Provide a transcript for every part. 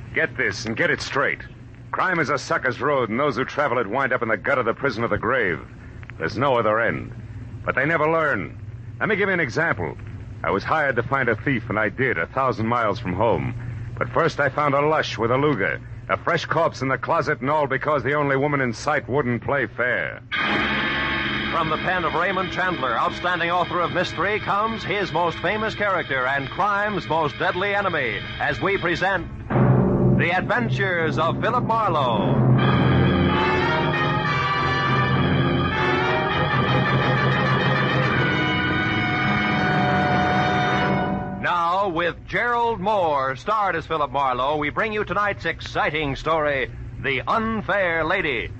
Get this and get it straight. Crime is a sucker's road, and those who travel it wind up in the gut of the prison of the grave. There's no other end. But they never learn. Let me give you an example. I was hired to find a thief, and I did, 1,000 miles from home. But first I found a lush with a Luger, a fresh corpse in the closet, and all because the only woman in sight wouldn't play fair. From the pen of Raymond Chandler, outstanding author of mystery, comes his most famous character and crime's most deadly enemy, as we present The Adventures of Philip Marlowe. Now, with Gerald Moore, starred as Philip Marlowe, we bring you tonight's exciting story, The Unfair Lady.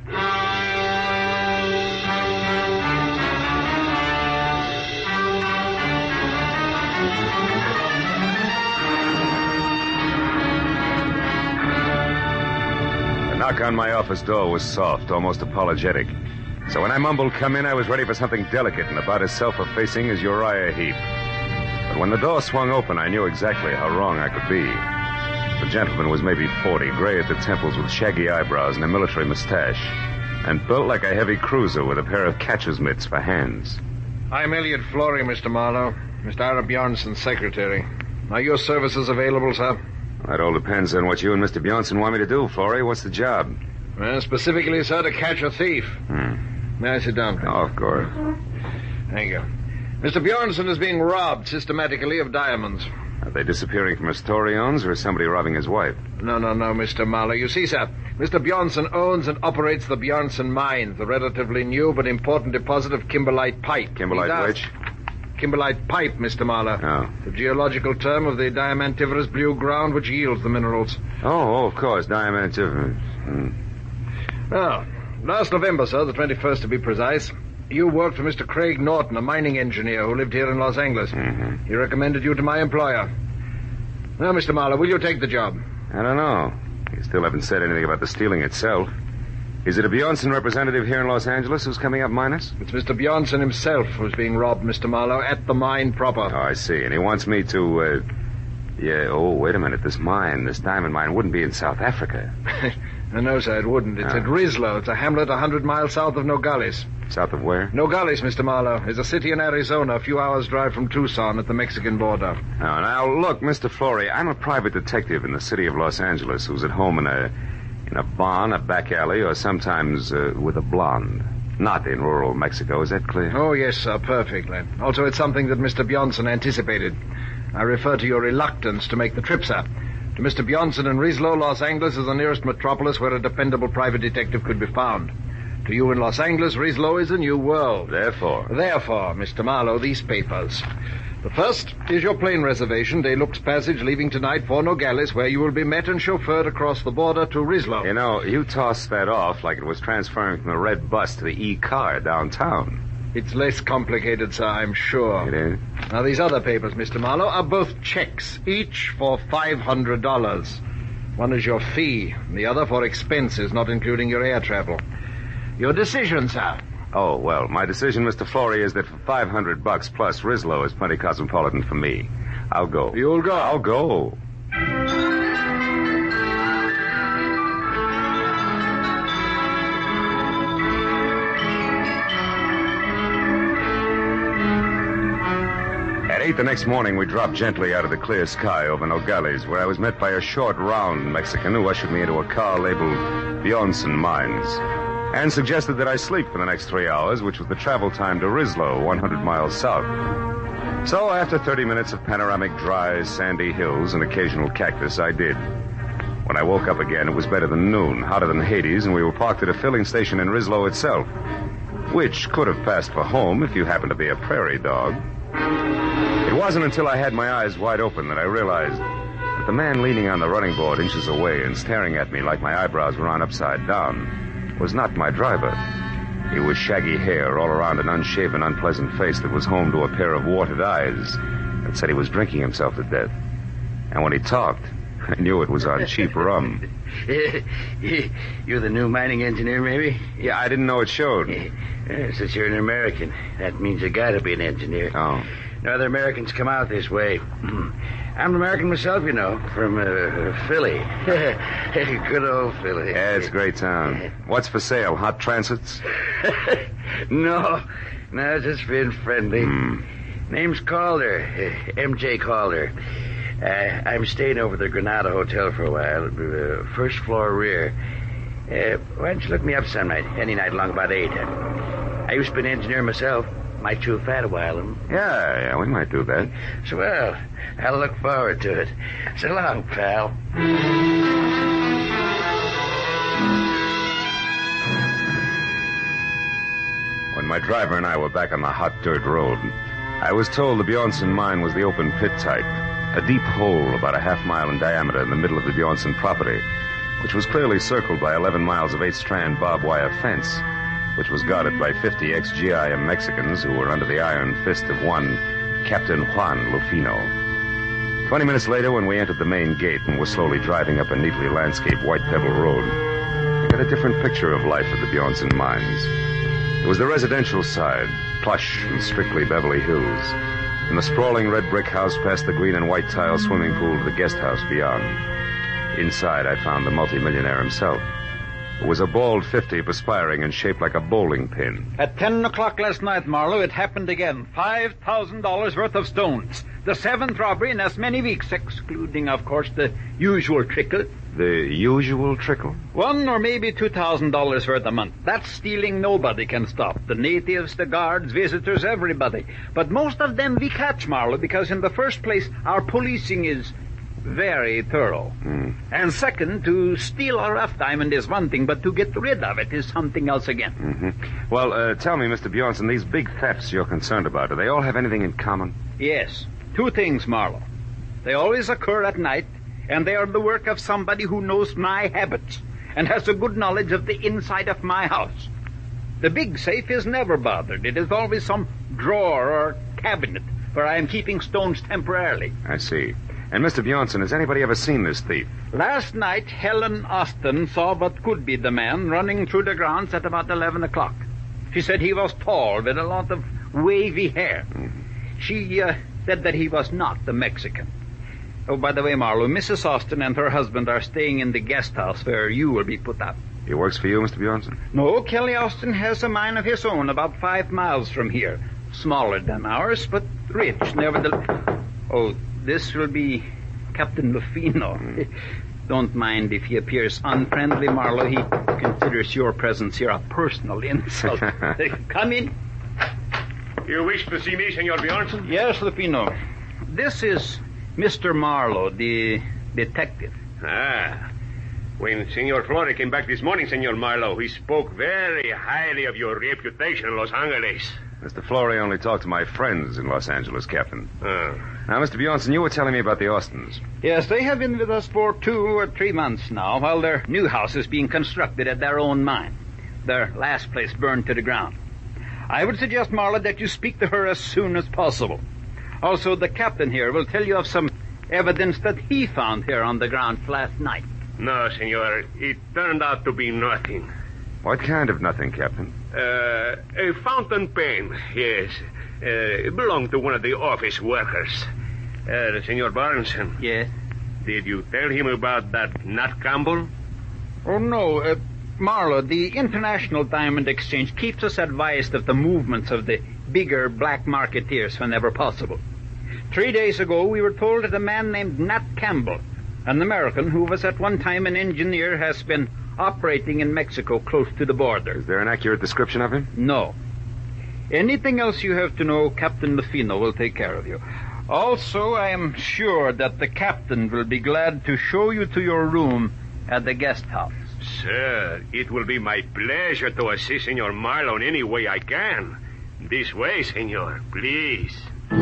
The knock on my office door was soft, almost apologetic. So when I mumbled come in, I was ready for something delicate and about as self-effacing as Uriah Heep. But when the door swung open, I knew exactly how wrong I could be. The gentleman was maybe 40, gray at the temples with shaggy eyebrows and a military mustache, and built like a heavy cruiser with a pair of catcher's mitts for hands. I'm Elliot Flory, Mr. Marlowe. Mr. Ara Bjornson's secretary. Are your services available, sir? That all depends on what you and Mr. Bjornson want me to do, Flory. What's the job? Well, specifically, sir, to catch a thief. May I sit down, please? Oh, of course. Thank you. Mr. Bjornson is being robbed systematically of diamonds. Are they disappearing from a store he owns, or is somebody robbing his wife? No, Mr. Marlowe. You see, sir, Mr. Bjornson owns and operates the Bjornson Mines, the relatively new but important deposit of kimberlite pipe. Kimberlite which? Kimberlite pipe, Mr. Marlowe. Oh. The geological term of the diamantiferous blue ground which yields the minerals. Oh, of course, diamantiferous. Well, last November, sir, the 21st to be precise, you worked for Mr. Craig Norton, a mining engineer who lived here in Los Angeles. Mm-hmm. He recommended you to my employer. Now, Mr. Marlowe, will you take the job? I don't know. You still haven't said anything about the stealing itself. Is it a Bjornson representative here in Los Angeles who's coming up minus? It's Mr. Bjornson himself who's being robbed, Mr. Marlowe, at the mine proper. Oh, I see. And he wants me to, wait a minute. This diamond mine wouldn't be in South Africa. No, sir, it wouldn't. It's at Rislo. It's a hamlet 100 miles south of Nogales. South of where? Nogales, Mr. Marlowe, is a city in Arizona, a few hours' drive from Tucson at the Mexican border. Now, look, Mr. Flory, I'm a private detective in the city of Los Angeles who's at home in a barn, a back alley, or sometimes with a blonde. Not in rural Mexico. Is that clear? Oh, yes, sir, perfectly. Also, it's something that Mr. Bjornson anticipated. I refer to your reluctance to make the trip, sir. To Mr. Bjornson in Rislo, Los Angeles is the nearest metropolis where a dependable private detective could be found. To you in Los Angeles, Rislo is a new world. Therefore, Mr. Marlowe, these papers. The first is your plane reservation, De Luxe Passage, leaving tonight for Nogales, where you will be met and chauffeured across the border to Rislo. You know, you tossed that off like it was transferring from the red bus to the E-car downtown. It's less complicated, sir, I'm sure. It is? Now, these other papers, Mr. Marlowe, are both checks, each for $500. One is your fee, the other for expenses, not including your air travel. Your decision, sir. Oh, well, my decision, Mr. Flory, is that for $500 plus, Rislo is plenty cosmopolitan for me. I'll go. You'll go? I'll go. At 8 the next morning, we dropped gently out of the clear sky over Nogales, where I was met by a short, round Mexican who ushered me into a car labeled Bjornson Mines, and suggested that I sleep for the next 3 hours, which was the travel time to Rislo, 100 miles south. So after 30 minutes of panoramic, dry, sandy hills and occasional cactus, I did. When I woke up again, it was better than noon, hotter than Hades, and we were parked at a filling station in Rislo itself, which could have passed for home if you happened to be a prairie dog. It wasn't until I had my eyes wide open that I realized that the man leaning on the running board inches away and staring at me like my eyebrows were on upside down was not my driver. He was shaggy hair all around an unshaven, unpleasant face that was home to a pair of watered eyes that said he was drinking himself to death. And when he talked, I knew it was on cheap rum. You're the new mining engineer, maybe? Yeah, I didn't know it showed. Since you're an American, that means you gotta be an engineer. Oh. No other Americans come out this way. I'm an American myself, you know, from Philly. Good old Philly. Yeah, it's a great town. What's for sale? Hot transits? No, just being friendly. Name's Calder, M.J. Calder. I'm staying over at the Granada Hotel for a while, first floor rear. Why don't you look me up some night, any night along about 8? I used to be an engineer myself. Might chew fat a while. Yeah, we might do that. So, well, I'll look forward to it. So long, pal. When my driver and I were back on the hot dirt road, I was told the Bjornson mine was the open pit type, a deep hole about a half mile in diameter in the middle of the Bjornson property, which was clearly circled by 11 miles of 8-strand barbed wire fence, which was guarded by 50 ex-GIM Mexicans who were under the iron fist of one Captain Juan Lufino. 20 minutes later, when we entered the main gate and were slowly driving up a neatly landscaped white pebble road, I got a different picture of life at the Bjornson mines. It was the residential side, plush and strictly Beverly Hills, and the sprawling red brick house past the green and white tile swimming pool to the guest house beyond. Inside, I found the multimillionaire himself. It was a bald 50 perspiring and shaped like a bowling pin. At 10 o'clock last night, Marlowe, it happened again. $5,000 worth of stones. The 7th robbery in as many weeks, excluding, of course, the usual trickle. The usual trickle? $1,000 or maybe $2,000 worth a month. That stealing nobody can stop. The natives, the guards, visitors, everybody. But most of them we catch, Marlowe, because in the first place, our policing is very thorough. And second, to steal a rough diamond is one thing, but to get rid of it is something else again. Well, tell me, Mr. Bjornson, these big thefts you're concerned about, do they all have anything in common? Yes. 2 things, Marlowe. They always occur at night, and they are the work of somebody who knows my habits and has a good knowledge of the inside of my house. The big safe is never bothered. It is always some drawer or cabinet where I am keeping stones temporarily. I see. And, Mr. Bjornson, has anybody ever seen this thief? Last night, Helen Austin saw what could be the man running through the grounds at about 11 o'clock. She said he was tall with a lot of wavy hair. She said that he was not the Mexican. Oh, by the way, Marlowe, Mrs. Austin and her husband are staying in the guest house where you will be put up. He works for you, Mr. Bjornson? No, Kelly Austin has a mine of his own about 5 miles from here. Smaller than ours, but rich, nevertheless. Oh, this will be Captain Lufino. Don't mind if he appears unfriendly, Marlowe. He considers your presence here a personal insult. Come in. You wish to see me, Senor Bjornson? Yes, Lufino. This is Mr. Marlowe, the detective. Ah. When Senor Flore came back this morning, Senor Marlowe, he spoke very highly of your reputation in Los Angeles. Mr. Flory only talked to my friends in Los Angeles, Captain. Oh. Now, Mr. Bjornson, you were telling me about the Austins. Yes, they have been with us for 2 or 3 months now, while their new house is being constructed at their own mine. Their last place burned to the ground. I would suggest, Marlowe, that you speak to her as soon as possible. Also, the captain here will tell you of some evidence that he found here on the grounds last night. No, Senor. It turned out to be nothing. What kind of nothing, Captain? A fountain pen, yes. It belonged to one of the office workers. Senor Bjornson. Yes? Did you tell him about that Nat Campbell? Oh, no. Marlowe, the International Diamond Exchange keeps us advised of the movements of the bigger black marketeers whenever possible. 3 days ago, we were told that a man named Nat Campbell, an American who was at one time an engineer, has been operating in Mexico close to the border. Is there an accurate description of him? No. Anything else you have to know, Captain Lufino will take care of you. Also, I am sure that the captain will be glad to show you to your room at the guest house. Sir, it will be my pleasure to assist Senor Marlowe in any way I can. This way, Senor, please.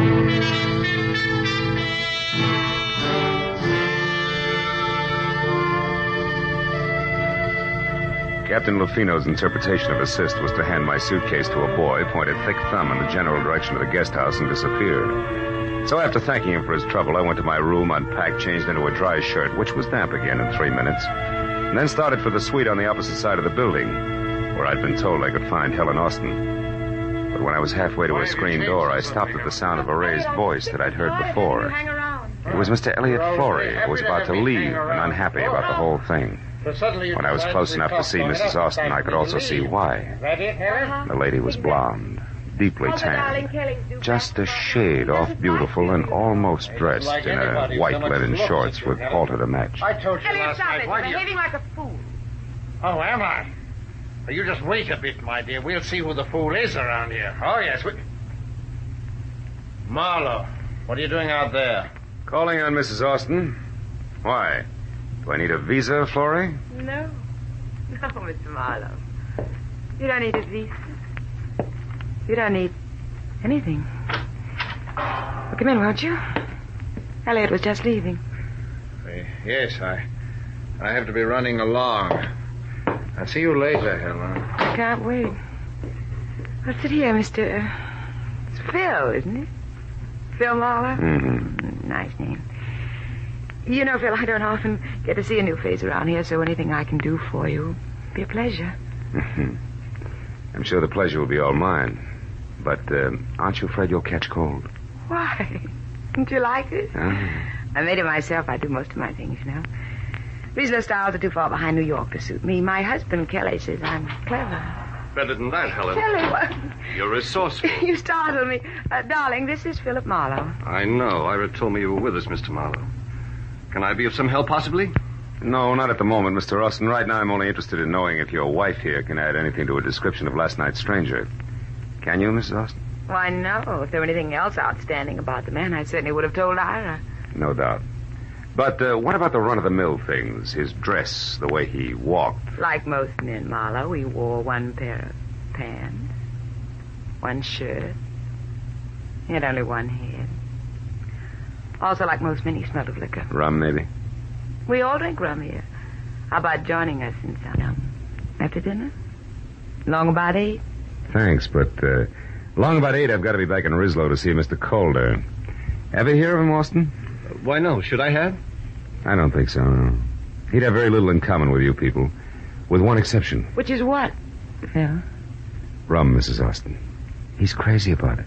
Captain Lufino's interpretation of assist was to hand my suitcase to a boy, point a thick thumb in the general direction of the guest house, and disappear. So after thanking him for his trouble, I went to my room, unpacked, changed into a dry shirt, which was damp again in 3 minutes, and then started for the suite on the opposite side of the building, where I'd been told I could find Helen Austin. But when I was halfway to a screen door, I stopped at the sound of a raised voice that I'd heard before. It was Mr. Elliot Flory, who was about to leave and unhappy about the whole thing. When I was close enough to see Mrs. Austin, I could also see why. The lady was blonde, deeply tan, just a shade off beautiful and almost dressed in a white linen shorts with halter to match. I told you Elliot, last stop night. it. Why You're do you... behaving like a fool. Oh, am I? Well, you just wait a bit, my dear. We'll see who the fool is around here. Oh, yes. Marlowe, what are you doing out there? Calling on Mrs. Austin. Why? Do I need a visa, Flory? No. No, Mr. Marlowe. You don't need a visa. You don't need anything. Well, come in, won't you? Elliot was just leaving. Yes, I have to be running along. I'll see you later, Helen. I can't wait. Well, sit here, Mr. It's Phil, isn't it? Phil Marlowe? Mm-hmm. Nice name. You know, Phil, I don't often get to see a new face around here, so anything I can do for you will be a pleasure. I'm sure the pleasure will be all mine. But aren't you afraid you'll catch cold? Why? Don't you like it? I made it myself. I do most of my things, you know. Regional styles are too far behind New York to suit me. My husband, Kelly, says I'm clever. Better than that, Helen. Kelly, what? You're resourceful. You startled me. Darling, this is Philip Marlowe. I know. Ira told me you were with us, Mr. Marlowe. Can I be of some help, possibly? No, not at the moment, Mr. Austin. Right now, I'm only interested in knowing if your wife here can add anything to a description of last night's stranger. Can you, Mrs. Austin? Why, no. If there were anything else outstanding about the man, I certainly would have told Ira. No doubt. But what about the run-of-the-mill things? His dress, the way he walked. Like most men, Marlowe, he wore one pair of pants, one shirt. He had only one head. Also, like most men, he smelled of liquor. Rum, maybe? We all drink rum here. How about joining us in some after dinner? Long about 8? Thanks, but long about 8, I've got to be back in Rislow to see Mr. Calder. Ever hear of him, Austin? Why, no. Should I have? I don't think so, no. He'd have very little in common with you people, with one exception. Which is what, Phil? Rum, Mrs. Austin. He's crazy about it.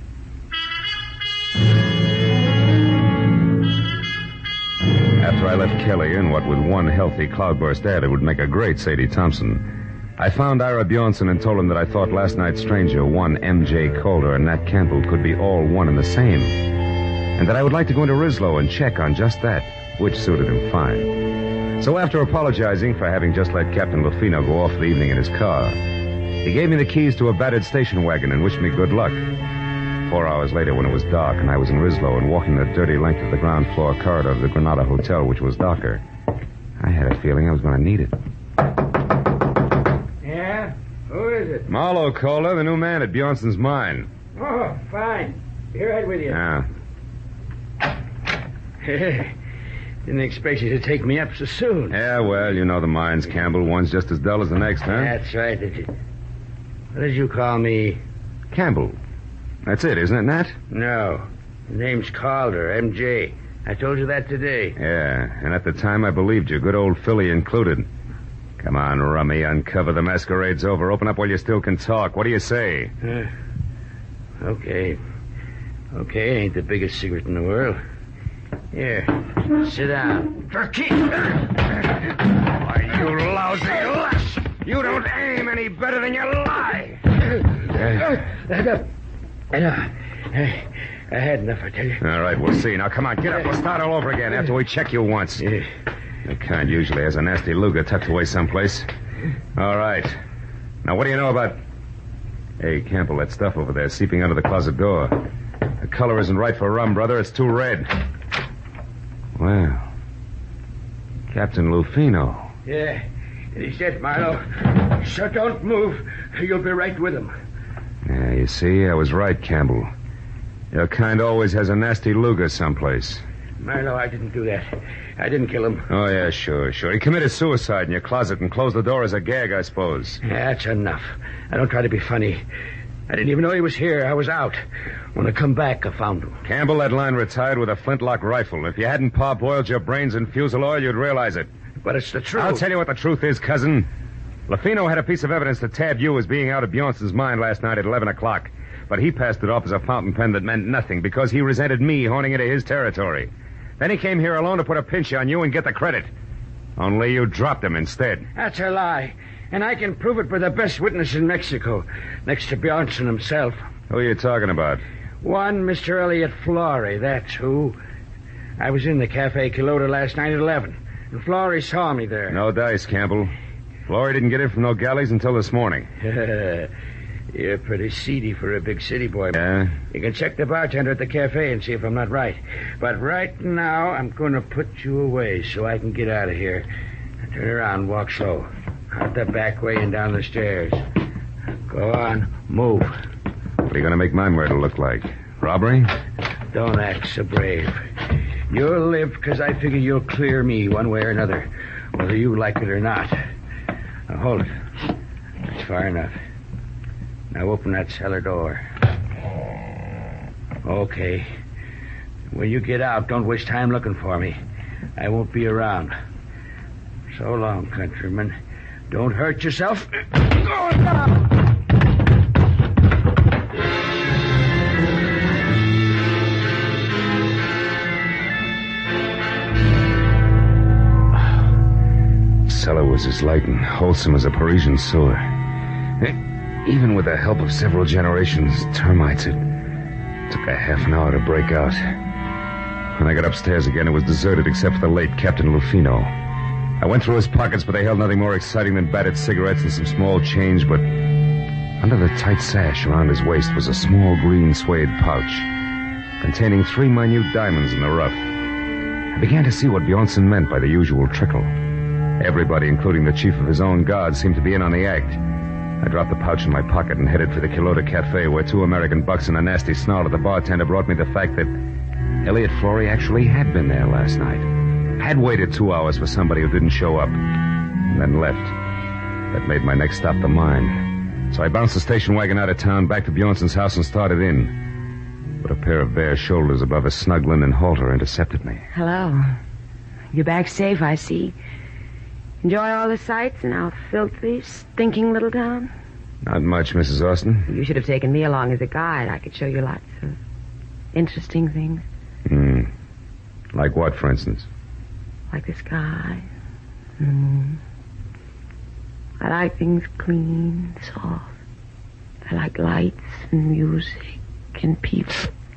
After I left Kelly in what with one healthy cloudburst ad, it would make a great Sadie Thompson, I found Ira Bjornson and told him that I thought last night's stranger, one M.J. Calder and Nat Campbell, could be all one and the same, and that I would like to go into Rislow and check on just that, which suited him fine. So after apologizing for having just let Captain Lufino go off for the evening in his car, he gave me the keys to a battered station wagon and wished me good luck. 4 hours later, when it was dark and I was in Rislow and walking the dirty length of the ground floor corridor of the Granada Hotel, which was darker, I had a feeling I was going to need it. Yeah? Who is it? Marlowe Calder, the new man at Bjornson's mine. Oh, fine. Be right with you. Yeah. Didn't expect you to take me up so soon. Yeah, well, you know the mines, Campbell. One's just as dull as the next, huh? That's right. What did you call me? Campbell. That's it, isn't it, Nat? No. The name's Calder, M.J. I told you that today. Yeah, and at the time I believed you, good old Philly included. Come on, Rummy, uncover the masquerade's over. Open up while you still can talk. What do you say? Okay. Okay, ain't the biggest secret in the world. Here, sit down. Why, you lousy lush! You don't aim any better than you lie! I had enough, I tell you. All right, we'll see. Now, come on, get up. We'll start all over again after we check you once. The kind usually has a nasty Luger tucked away someplace. All right. Now, what do you know about... Hey, Campbell, that stuff over there seeping under the closet door. The color isn't right for rum, brother. It's too red. Well, Captain Lufino. Yeah, he said, Marlowe, so don't move. You'll be right with him. Yeah, you see, I was right, Campbell. Your kind always has a nasty Luger someplace. Marlowe, I didn't do that. I didn't kill him. Oh, yeah, sure. He committed suicide in your closet and closed the door as a gag, I suppose. Yeah, that's enough. I don't try to be funny. I didn't even know he was here. I was out. When I come back, I found him. Campbell, that line retired with a flintlock rifle. If you hadn't parboiled your brains in fusel oil, you'd realize it. But it's the truth. I'll tell you what the truth is, cousin. Lufino had a piece of evidence to tab you as being out of Bjornson's mine last night at 11 o'clock. But he passed it off as a fountain pen that meant nothing because he resented me horning into his territory. Then he came here alone to put a pinch on you and get the credit. Only you dropped him instead. That's a lie. And I can prove it by the best witness in Mexico, next to Bjornson himself. Who are you talking about? One Mr. Elliot Flory, that's who. I was in the Cafe Quilota last night at 11, and Flory saw me there. No dice, Campbell. Flory didn't get in from Nogales until this morning. You're pretty seedy for a big city boy. Yeah? You can check the bartender at the cafe and see if I'm not right. But right now, I'm going to put you away so I can get out of here. Turn around, walk slow. Out the back way and down the stairs. Go on, move. What are you going to make my murder look like? Robbery? Don't act so brave. You'll live because I figure you'll clear me one way or another, whether you like it or not. Now, hold it. That's far enough. Now open that cellar door. Okay. When you get out, don't waste time looking for me. I won't be around. So long, countryman. Don't hurt yourself. Going down! Cellar was as light and wholesome as a Parisian sewer. Even with the help of several generations, termites, it took a half an hour to break out. When I got upstairs again, it was deserted except for the late Captain Lufino. I went through his pockets, but they held nothing more exciting than battered cigarettes and some small change, but under the tight sash around his waist was a small green suede pouch containing 3 minute diamonds in the rough. I began to see what Bjornson meant by the usual trickle. Everybody, including the chief of his own guard, seemed to be in on the act. I dropped the pouch in my pocket and headed for the Quilota Cafe, where 2 American bucks and a nasty snarl at the bartender brought me the fact that Elliot Flory actually had been there last night. Had waited 2 hours for somebody who didn't show up, and then left. That made my next stop the mine. So I bounced the station wagon out of town, back to Bjornson's house, and started in. But a pair of bare shoulders above a snug linen halter intercepted me. Hello. You're back safe, I see. Enjoy all the sights in our filthy, stinking little town? Not much, Mrs. Austin. You should have taken me along as a guide. I could show you lots of interesting things. Like what, for instance? Like the sky and the moon. I like things clean, soft. I like lights and music and people.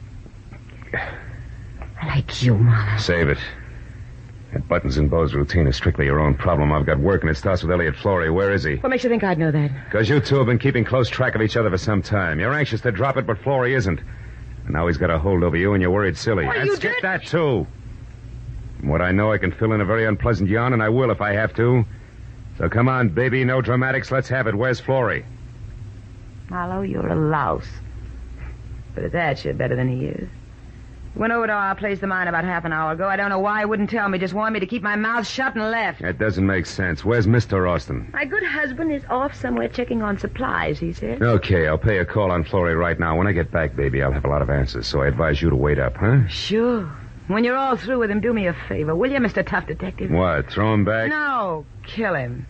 I like you, Marla. Save it. That Buttons and Bows routine is strictly your own problem. I've got work, and it starts with Elliot Flory. Where is he? What makes you think I'd know that? Because you two have been keeping close track of each other for some time. You're anxious to drop it, but Flory isn't. And now he's got a hold over you, and you're worried silly. Well, and you skip did... that, too. From what I know, I can fill in a very unpleasant yarn, and I will if I have to. So come on, baby, no dramatics. Let's have it. Where's Flory? Marlowe, you're a louse. But at that, you're better than he is. Went over to our place, the mine, about half an hour ago. I don't know why he wouldn't tell me. Just warned me to keep my mouth shut and left. That doesn't make sense. Where's Mr. Austin? My good husband is off somewhere checking on supplies, he said. Okay, I'll pay a call on Flory right now. When I get back, baby, I'll have a lot of answers, so I advise you to wait up, huh? Sure. When you're all through with him, do me a favor, will you, Mr. Tough Detective? What, throw him back? No, kill him.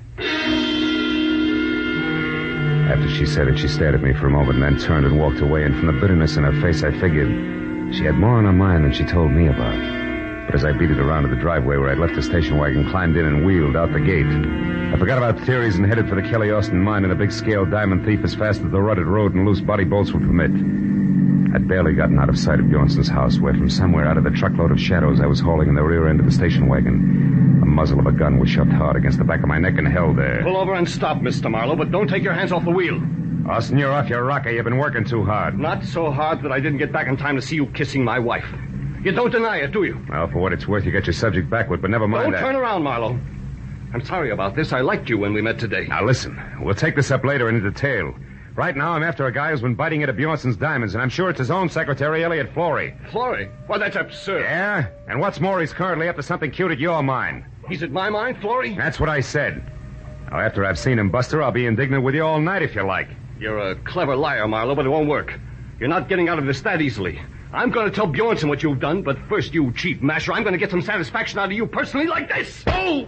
After she said it, she stared at me for a moment and then turned and walked away, and from the bitterness in her face, I figured she had more on her mind than she told me about. But as I beat it around to the driveway where I'd left the station wagon, climbed in and wheeled out the gate, I forgot about theories and headed for the Kelly Austin mine and a big-scale diamond thief as fast as the rutted road and loose body bolts would permit. I'd barely gotten out of sight of Bjornson's house, where from somewhere out of the truckload of shadows I was hauling in the rear end of the station wagon, the muzzle of a gun was shoved hard against the back of my neck and held there. Pull over and stop, Mr. Marlowe, but don't take your hands off the wheel. Austin, you're off your rocker. You've been working too hard. Not so hard that I didn't get back in time to see you kissing my wife. You don't deny it, do you? Well, for what it's worth, you get your subject backward, but never mind Don't that. turn around, Marlowe. I'm sorry about this. I liked you when we met today. Now, listen. We'll take this up later in detail. Right now, I'm after a guy who's been biting into Bjornson's diamonds, and I'm sure it's his own secretary, Elliot Flory. Flory? Well, that's absurd. Yeah? And what's more, he's currently up to something cute at your mine. He's at my mine, Flory? That's what I said. Now, after I've seen him, Buster, I'll be indignant with you all night if you like. You're a clever liar, Marlowe, but it won't work. You're not getting out of this that easily. I'm going to tell Bjornson what you've done, but first, you cheap masher, I'm going to get some satisfaction out of you personally like this. Oh!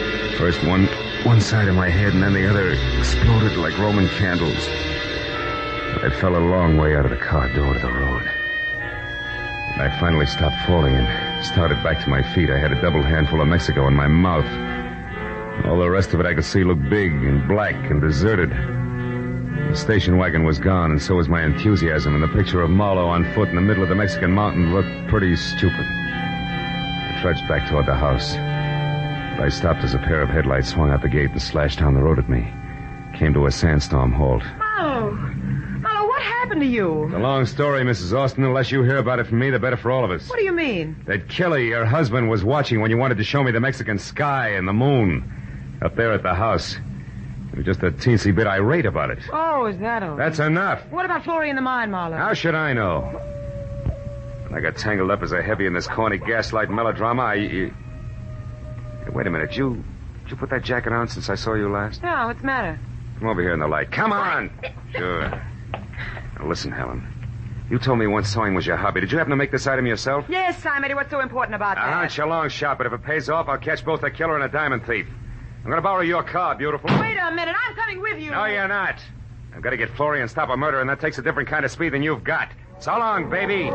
First one side of my head, and then the other exploded like Roman candles. I fell a long way out of the car door to the road. And I finally stopped falling and started back to my feet. I had a double handful of Mexico in my mouth. All the rest of it I could see looked big and black and deserted. The station wagon was gone, and so was my enthusiasm, and the picture of Marlowe on foot in the middle of the Mexican mountain looked pretty stupid. I trudged back toward the house. But I stopped as a pair of headlights swung out the gate and slashed down the road at me. Came to a sandstorm halt. Marlowe, what happened to you? It's a long story, Mrs. Austin. The less you hear about it from me, the better for all of us. What do you mean? That Kelly, your husband, was watching when you wanted to show me the Mexican sky and the moon up there at the house. He was just a teensy bit irate about it. Oh, is that all? That's enough. What about Florrie in the mine, Marlowe? How should I know? When I got tangled up as a heavy in this corny gaslight melodrama, Hey, wait a minute. Did you put that jacket on since I saw you last? No, what's the matter? Come over here in the light. Come on! Sure. Now, listen, Helen. You told me once sewing was your hobby. Did you happen to make this item yourself? Yes, Simon. What's so important about that? It's a long shot, but if it pays off, I'll catch both a killer and a diamond thief. I'm going to borrow your car, beautiful. Wait a minute. I'm coming with you. No, you're not. I've got to get Florrie and stop a murder, and that takes a different kind of speed than you've got. So long, baby.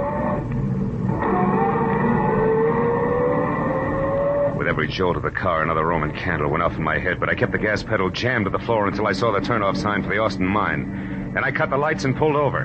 With every jolt of the car, another Roman candle went off in my head, but I kept the gas pedal jammed to the floor until I saw the turnoff sign for the Austin mine. Then I cut the lights and pulled over.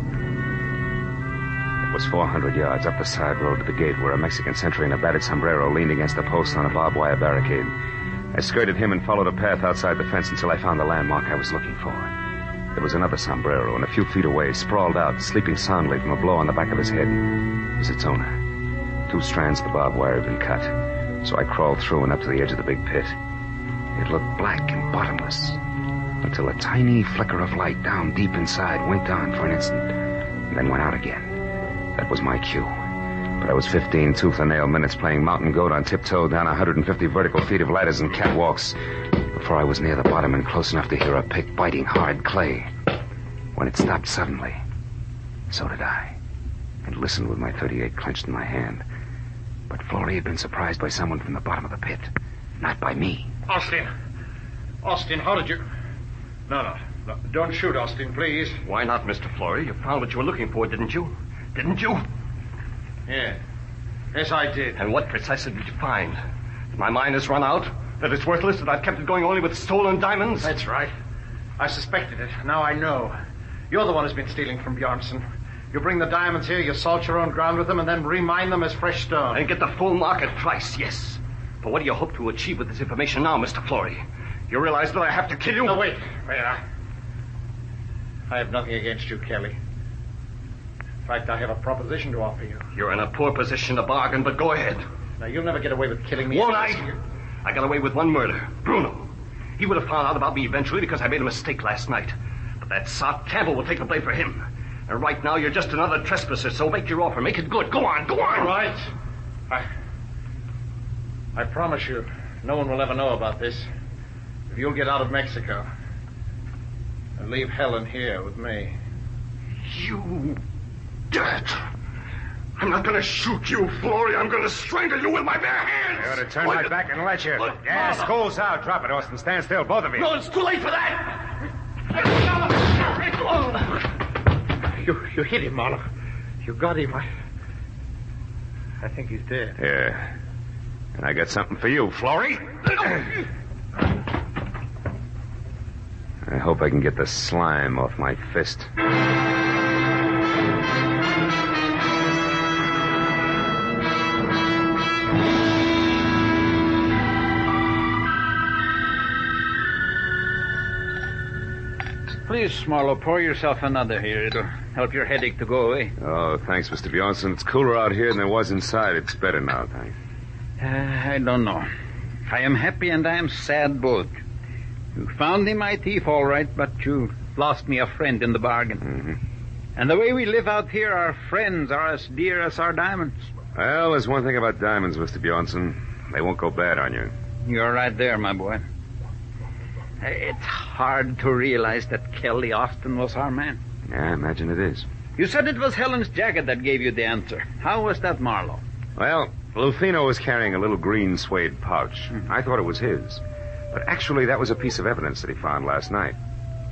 It was 400 yards up the side road to the gate where a Mexican sentry in a battered sombrero leaned against a post on a barbed wire barricade. I skirted him and followed a path outside the fence until I found the landmark I was looking for. There was another sombrero, and a few feet away, sprawled out, sleeping soundly from a blow on the back of his head, was its owner. 2 strands of the barbed wire had been cut, so I crawled through and up to the edge of the big pit. It looked black and bottomless, until a tiny flicker of light down deep inside winked on for an instant, and then went out again. That was my cue. But I was 15 tooth-and-nail minutes playing mountain goat on tiptoe down 150 vertical feet of ladders and catwalks before I was near the bottom and close enough to hear a pick biting hard clay. When it stopped suddenly, so did I, and listened with my .38 clenched in my hand. But Florrie had been surprised by someone from the bottom of the pit, not by me. Austin, how did you... No, don't shoot, Austin, please. Why not, Mr. Florrie? You found what you were looking for, didn't you? Didn't you? Yeah. Yes, I did. And what precisely did you find? That my mine has run out? That it's worthless? That I've kept it going only with stolen diamonds? That's right. I suspected it. Now I know. You're the one who's been stealing from Bjornson. You bring the diamonds here, you salt your own ground with them, and then remine them as fresh stone. And get the full market price, yes. But what do you hope to achieve with this information now, Mr. Florrie? You realize that I have to kill you? No, wait. I have nothing against you, Kelly. In fact, I have a proposition to offer you. You're in a poor position to bargain, but go ahead. Now, you'll never get away with killing me. Won't I? I got away with one murder. Bruno. He would have found out about me eventually because I made a mistake last night. But that sot Campbell will take the blame for him. And right now, you're just another trespasser, so make your offer. Make it good. Go on. All right. I promise you, no one will ever know about this. If you'll get out of Mexico and leave Helen here with me. You dirt. I'm not going to shoot you, Florrie. I'm going to strangle you with my bare hands. You ought to turn right back and let you. Yeah, school's out. Drop it, Austin. Stand still, both of you. No, it's too late for that. You hit him, Marlowe. You got him. I think he's dead. Yeah. And I got something for you, Florrie. I hope I can get the slime off my fist. Please, Marlowe, pour yourself another here. It'll help your headache to go away. Oh, thanks, Mr. Bjornson. It's cooler out here than it was inside. It's better now, thanks. I don't know. I am happy and I am sad both. You found him, my thief, all right, but you lost me a friend in the bargain. Mm-hmm. And the way we live out here, our friends are as dear as our diamonds. Well, there's one thing about diamonds, Mr. Bjornson. They won't go bad on you. You're right there, my boy. It's hard to realize that Kelly Austin was our man. Yeah, I imagine it is. You said it was Helen's jacket that gave you the answer. How was that, Marlowe? Well, Lufino was carrying a little green suede pouch. I thought it was his. But actually, that was a piece of evidence that he found last night.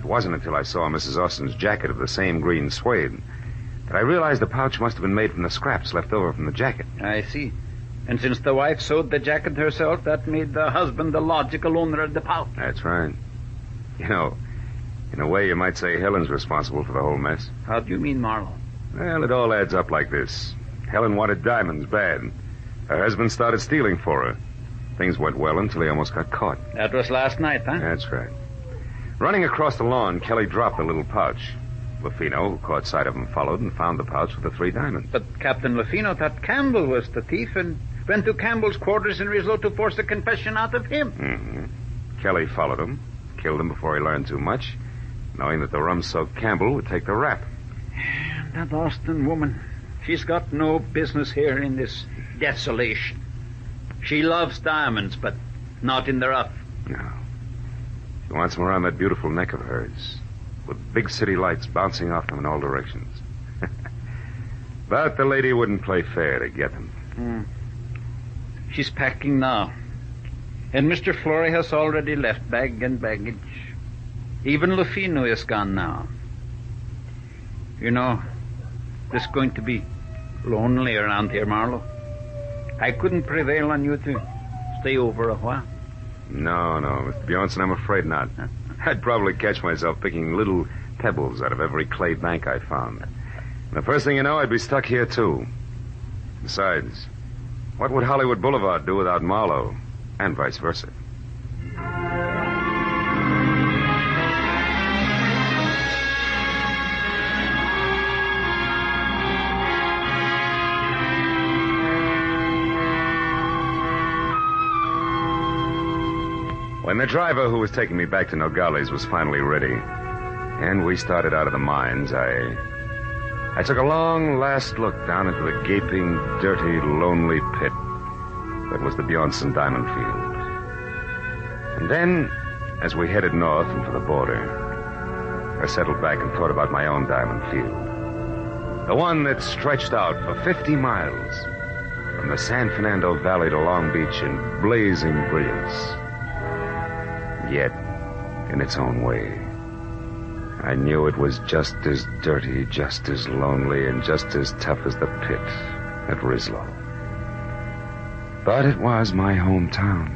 It wasn't until I saw Mrs. Austin's jacket of the same green suede that I realized the pouch must have been made from the scraps left over from the jacket. I see. And since the wife sewed the jacket herself, that made the husband the logical owner of the pouch. That's right. You know, in a way, you might say Helen's responsible for the whole mess. How do you mean, Marlowe? Well, it all adds up like this. Helen wanted diamonds bad. Her husband started stealing for her. Things went well until he almost got caught. That was last night, huh? That's right. Running across the lawn, Kelly dropped the little pouch. Lafino, who caught sight of him, followed and found the pouch with the 3 diamonds. But Captain Lafino thought Campbell was the thief and went to Campbell's quarters in Rislo to force a confession out of him. Mm-hmm. Kelly followed him, killed him before he learned too much, knowing that the rum-soaked Campbell would take the rap. That Austin woman, she's got no business here in this desolation. She loves diamonds, but not in the rough. No. She wants them around that beautiful neck of hers, with big city lights bouncing off them in all directions. But the lady wouldn't play fair to get them. She's packing now. And Mr. Flory has already left bag and baggage. Even Lafino is gone now. You know, it's going to be lonely around here, Marlowe. I couldn't prevail on you to stay over a while. No, Mr. Bjornson, I'm afraid not. I'd probably catch myself picking little pebbles out of every clay bank I found. And the first thing you know, I'd be stuck here, too. Besides, what would Hollywood Boulevard do without Marlowe? And vice versa. When the driver who was taking me back to Nogales was finally ready, and we started out of the mines, I took a long last look down into the gaping, dirty, lonely pit that was the Bjornson Diamond Field. And then, as we headed north and for the border, I settled back and thought about my own diamond field. The one that stretched out for 50 miles from the San Fernando Valley to Long Beach in blazing brilliance. Yet, in its own way, I knew it was just as dirty, just as lonely, and just as tough as the pit at Rislo. But it was my hometown.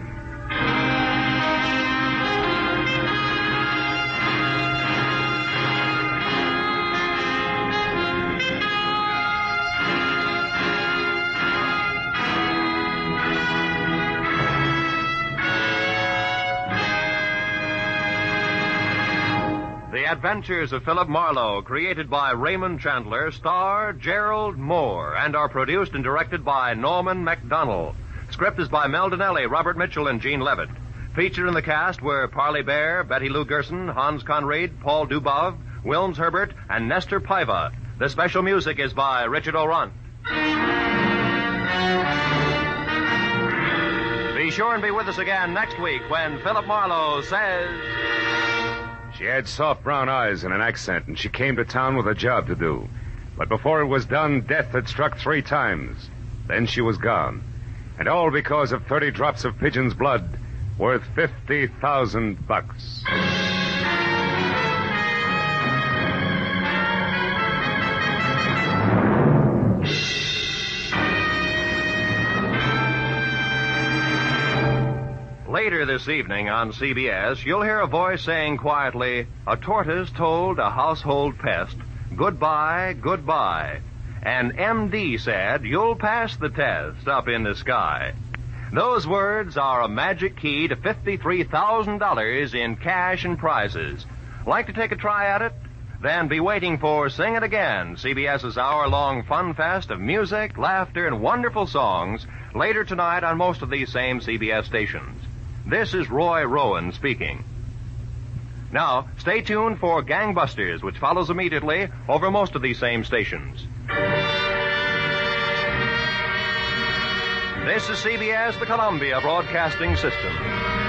Adventures of Philip Marlowe, created by Raymond Chandler, star Gerald Moore, and are produced and directed by Norman MacDonald. Script is by Mel Donnelly, Robert Mitchell, and Gene Levitt. Featured in the cast were Parley Bear, Betty Lou Gerson, Hans Conried, Paul Dubov, Wilms Herbert, and Nestor Paiva. The special music is by Richard O'Runt. Be sure and be with us again next week when Philip Marlowe says... She had soft brown eyes and an accent, and she came to town with a job to do. But before it was done, death had struck 3 times. Then she was gone. And all because of 30 drops of pigeon's blood worth $50,000. Later this evening on CBS, you'll hear a voice saying quietly, "A tortoise told a household pest, goodbye, goodbye." And MD said, "You'll pass the test up in the sky." Those words are a magic key to $53,000 in cash and prizes. Like to take a try at it? Then be waiting for Sing It Again, CBS's hour-long fun fest of music, laughter, and wonderful songs later tonight on most of these same CBS stations. This is Roy Rowan speaking. Now, stay tuned for Gangbusters, which follows immediately over most of these same stations. This is CBS, the Columbia Broadcasting System.